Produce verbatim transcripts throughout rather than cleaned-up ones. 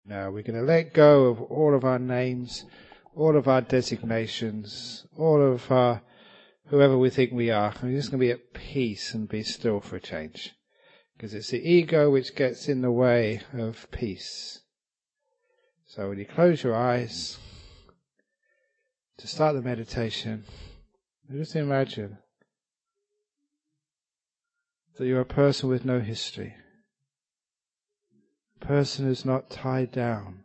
Now we're going to let go of all of our names, all of our designations, all of our whoever we think we are. We're just going to be at peace and be still for a change. Because it's the ego which gets in the way of peace. So when you close your eyes to start the meditation, just imagine that you're a person with no history. A person who's not tied down.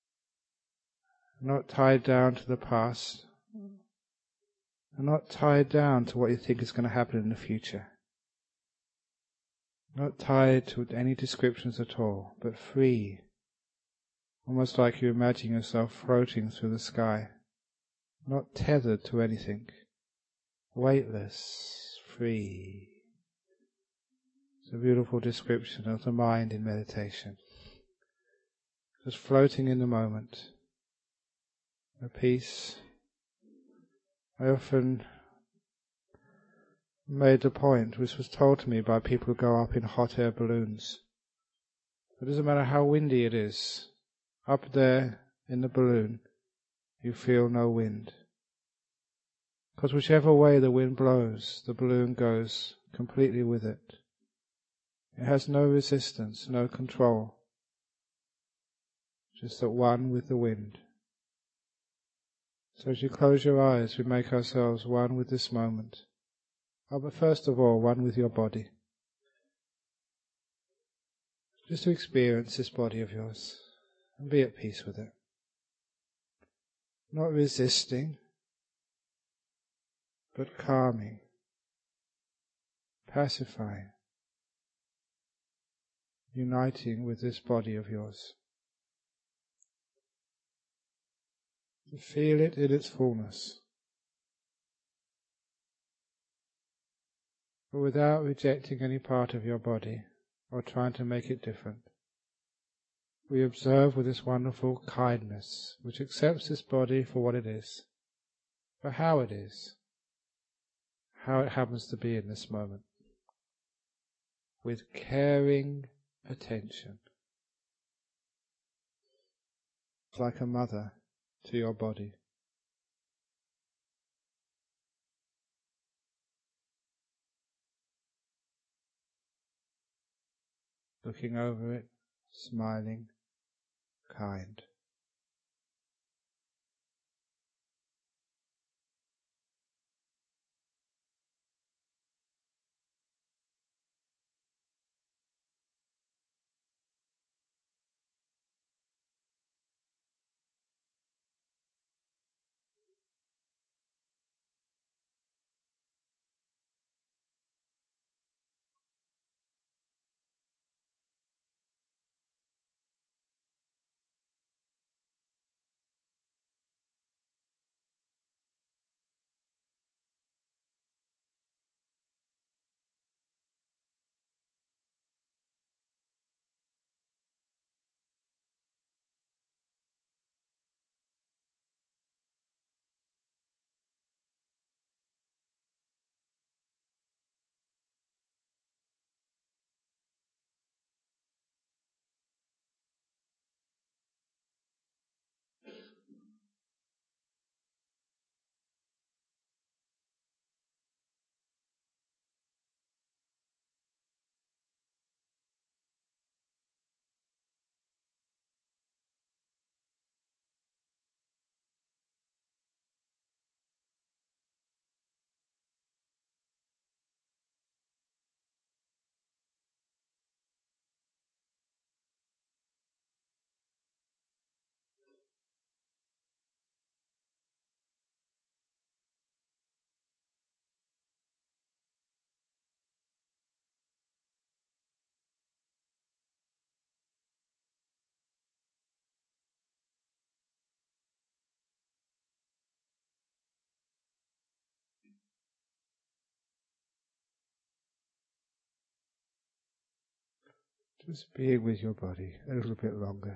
Not tied down to the past. And not tied down to what you think is going to happen in the future. Not tied to any descriptions at all, but free. Almost like you imagine yourself floating through the sky. Not tethered to anything. Weightless. Free. It's a beautiful description of the mind in meditation. Just floating in the moment. A peace. I often made the point, which was told to me by people who go up in hot air balloons. It doesn't matter how windy it is. Up there in the balloon, you feel no wind. Because whichever way the wind blows, the balloon goes completely with it. It has no resistance, no control. Just at one with the wind. So as you close your eyes, we make ourselves one with this moment. Oh, but first of all, one with your body. Just to experience this body of yours and be at peace with it. Not resisting, but calming, pacifying, uniting with this body of yours. To feel it in its fullness. But without rejecting any part of your body or trying to make it different. We observe with this wonderful kindness, which accepts this body for what it is, for how it is, how it happens to be in this moment, with caring attention. It's like a mother to your body. Looking over it, smiling, kind. Just being with your body a little bit longer.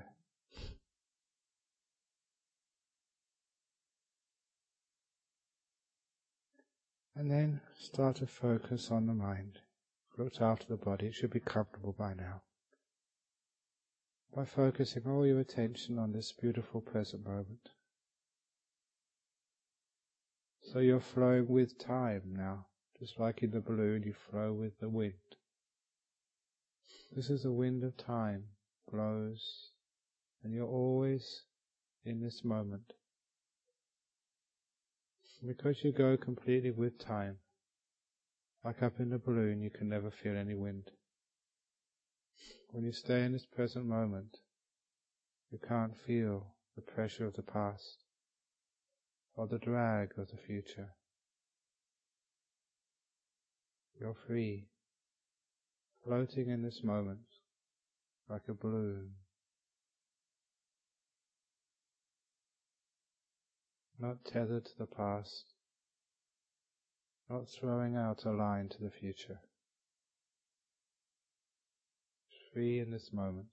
And then start to focus on the mind. Looked after the body, it should be comfortable by now. by focusing all your attention on this beautiful present moment. So you're flowing with time now, just like in the balloon you flow with the wind. This is the wind of time, blows, and you're always in this moment. Because you go completely with time, like up in the balloon, you can never feel any wind. When you stay in this present moment, you can't feel the pressure of the past or the drag of the future. You're free, floating in this moment like a balloon, not tethered to the past, not throwing out a line to the future. Free in this moment.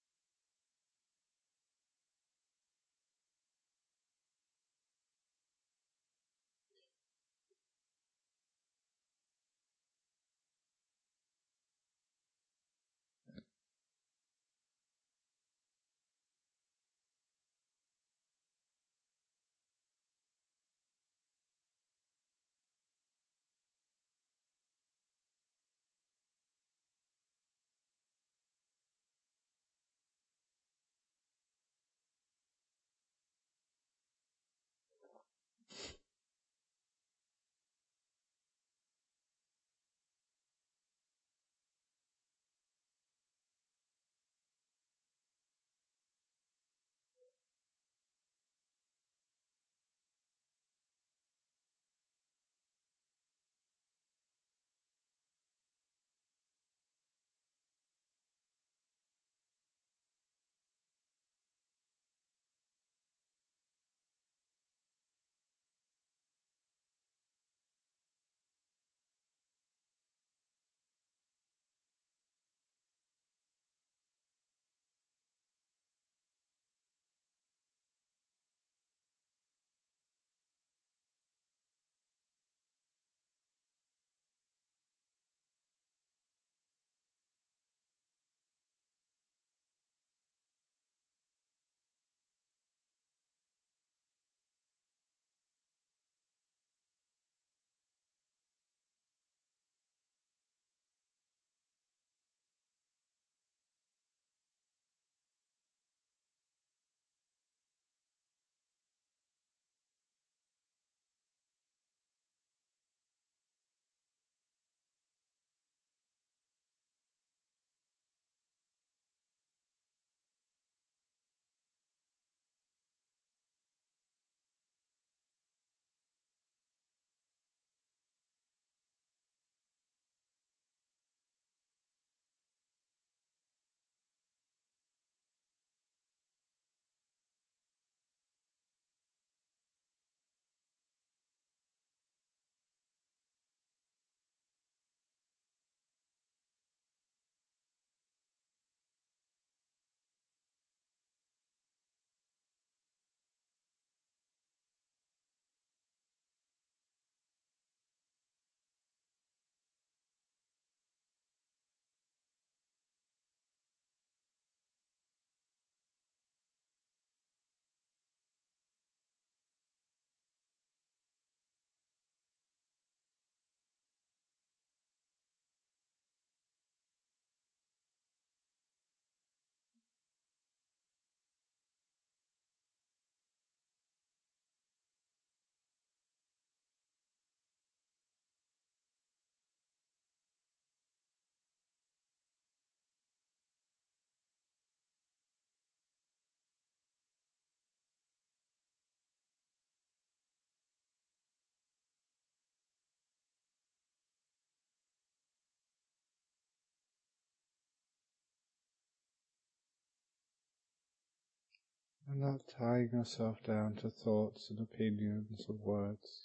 And not tying yourself down to thoughts and opinions of words,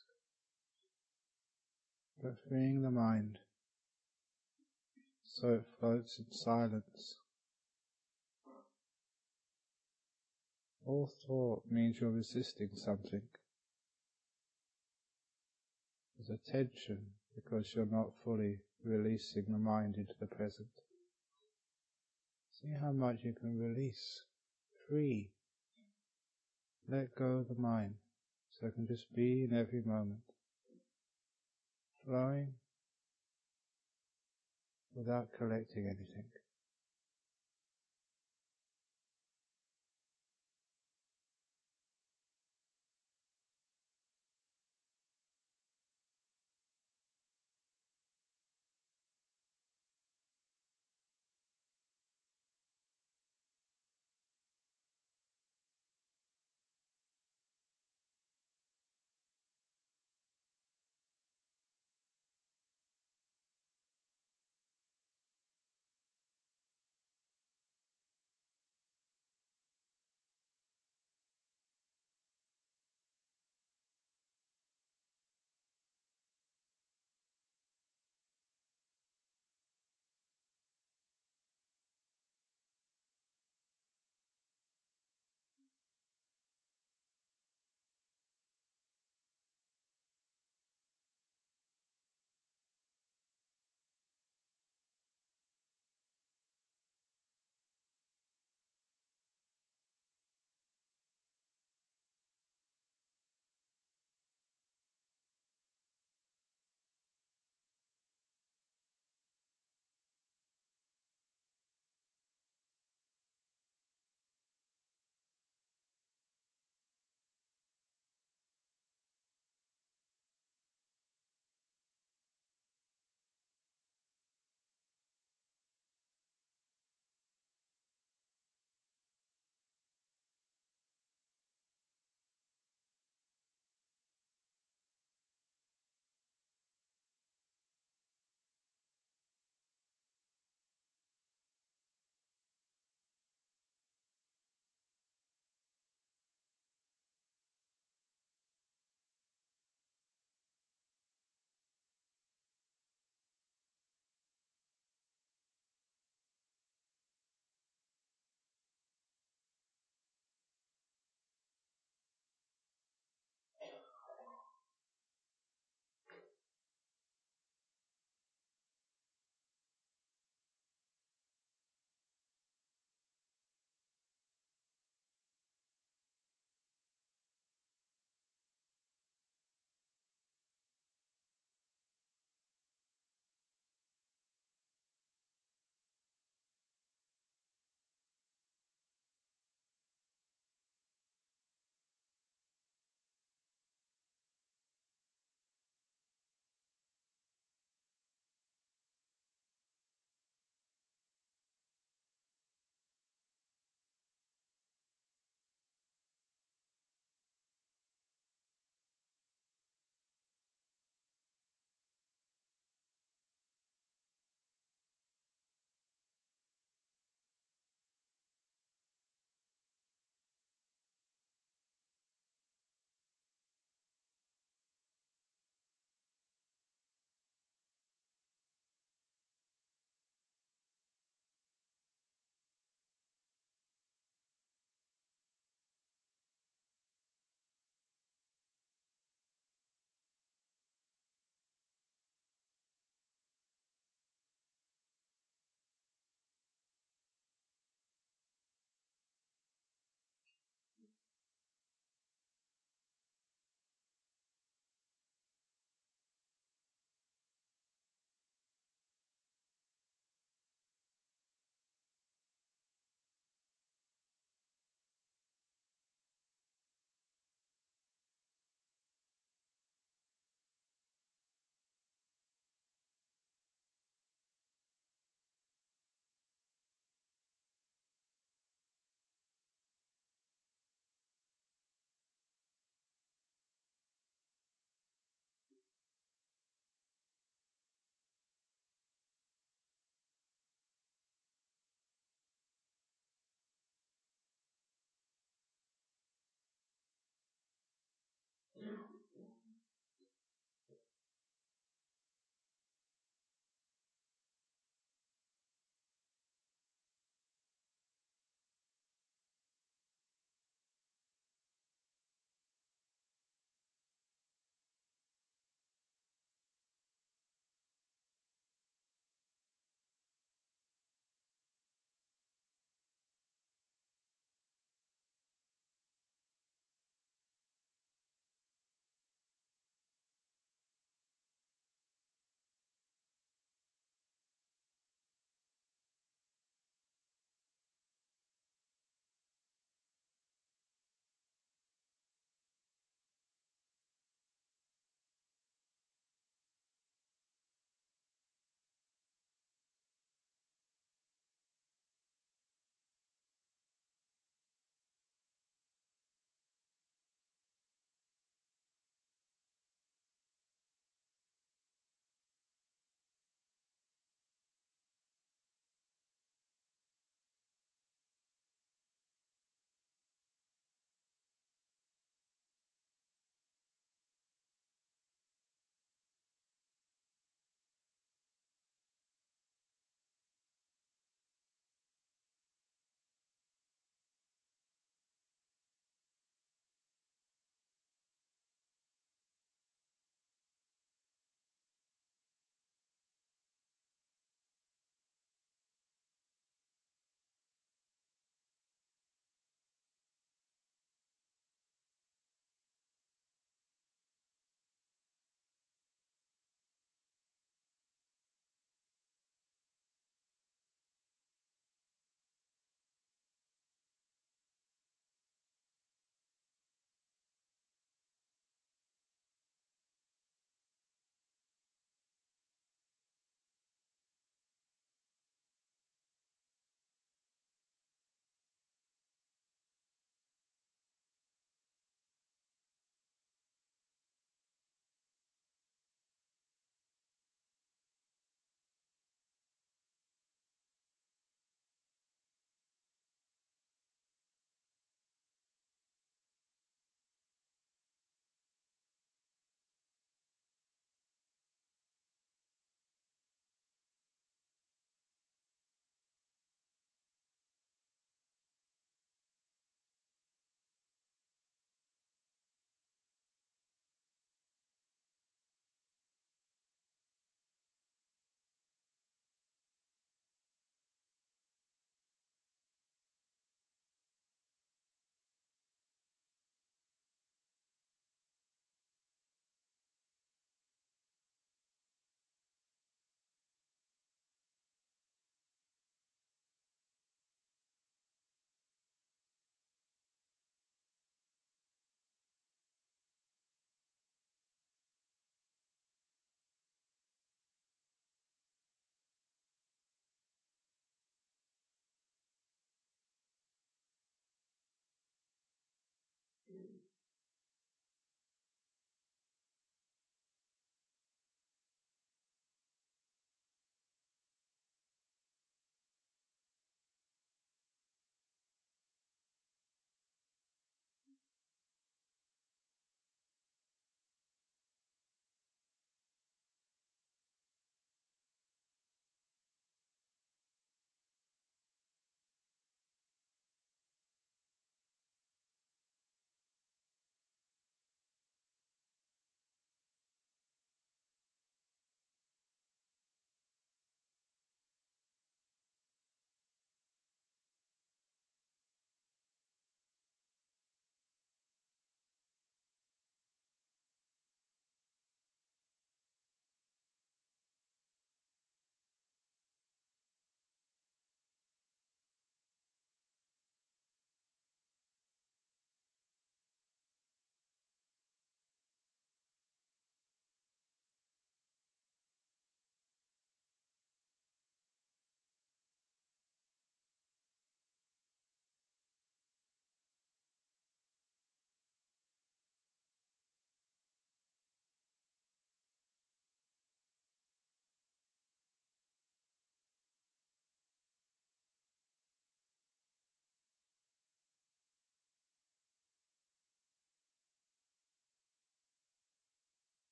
but freeing the mind so it floats in silence. All thought means you're resisting something. There's a tension because you're not fully releasing the mind into the present. See how much you can release, free. Let go of the mind, so it can just be in every moment, flowing without collecting anything.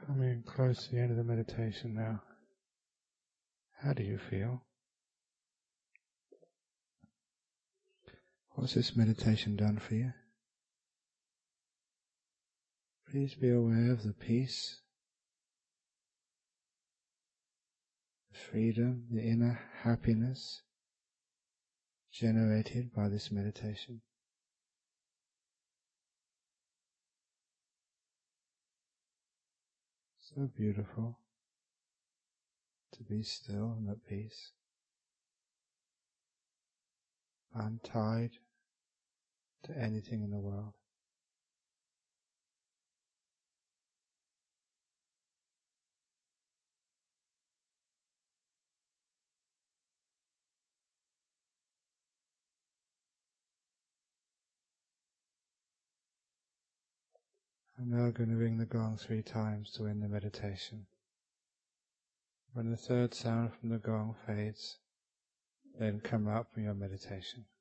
Coming close to the end of the meditation now. How do you feel? What's this meditation done for you? Please be aware of the peace, the freedom, the inner happiness generated by this meditation. So beautiful to be still and at peace, untied to anything in the world. I'm now going to ring the gong three times to end the meditation. When the third sound from the gong fades, then come up from your meditation.